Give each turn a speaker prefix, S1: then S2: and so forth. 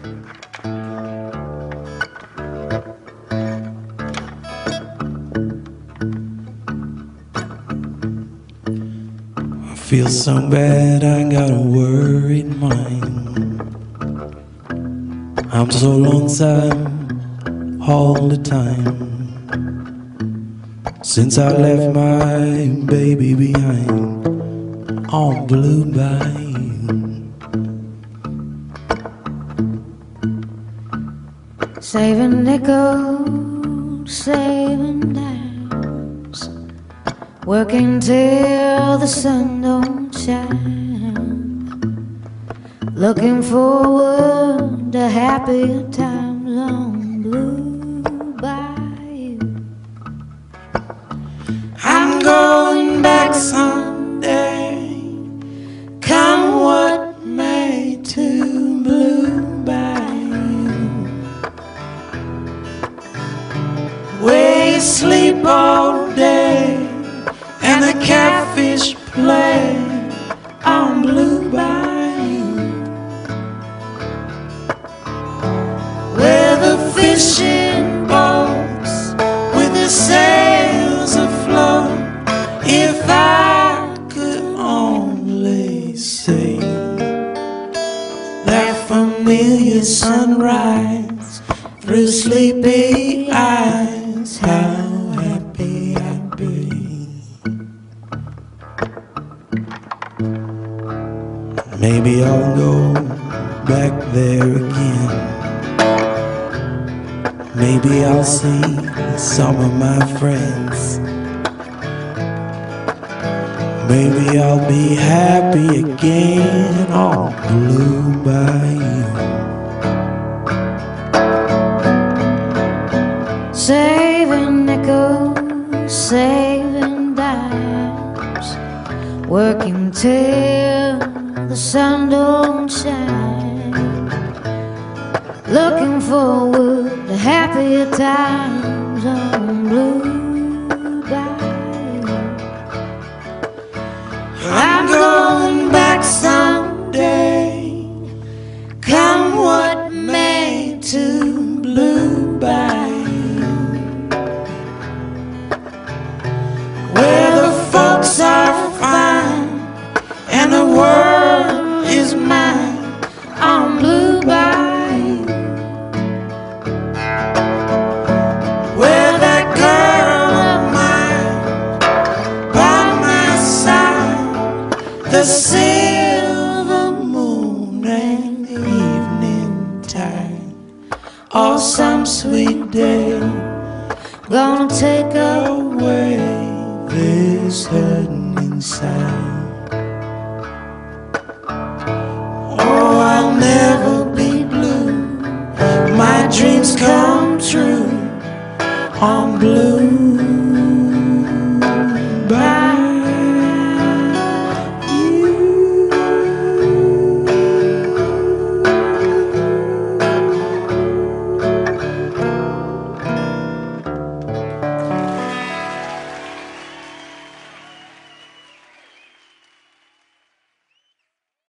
S1: I feel so bad, I got a worried mind. I'm so lonesome all the time. Since I left my baby behind on Blue Bayou.
S2: Saving nickels, saving dimes, working till the sun don't shine, looking forward to happier times on Blue Bayou.
S1: I'm going back someday, come what may, to Blue Bayou, where you sleep all day and the catfish play on Blue Bayou, where the fishing boats with the sails afloat. If I could only see that familiar sunrise through sleepy eyes, how happy I'd be. Maybe I'll go back there again. Maybe I'll see some of my friends. Maybe I'll be happy again on Blue Bayou.
S2: Saving nickels, saving dimes, working till the sun don't shine, looking forward to happier times on Blue Bayou.
S1: I'm going back someday, come what may, to Blue Bayou, where the folks are fine and the world is mine on Blue Bayou, where that girl of mine by my side, the silver moon and evening tide, or some sweet day gonna take away this hurting inside. Oh, I'll never be blue, my dreams come true on Blue